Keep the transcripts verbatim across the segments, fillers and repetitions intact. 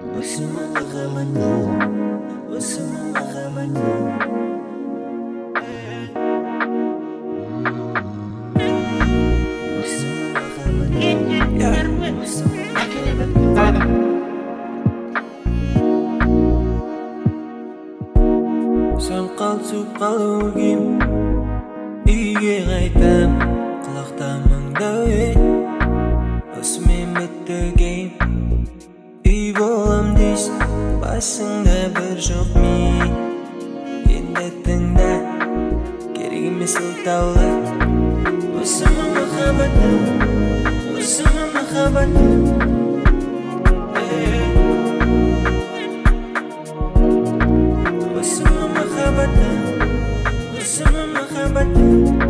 Osama Mahamadu, Osama Mahamadu. Sen qalsып қалуым үйге қайтам құлақтамыңда осымен бітігейм үй болам дейсің басыңда бір жоқ ми енді тыңда керек емес сылтаулы Osama Mahamadu, Osama Mahamadu. Osama Mahamadu, Osama Mahamadu.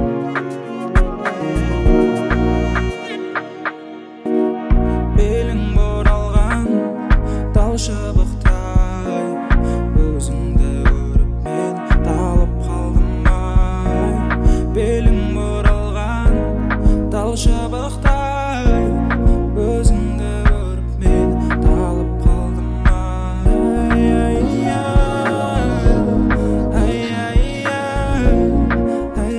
Белің боралған тал шыбықтай өзіңді көріп мен талып қалдым ай белің боралған тал шыбықтай өзіңді көріп мен талып қалдым ай ай ай ай ай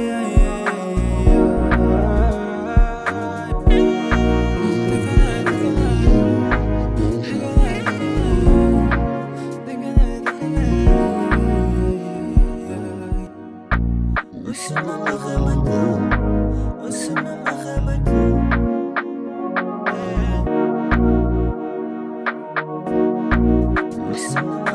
Osama Mahamadu, Osama Mahamadu. Osama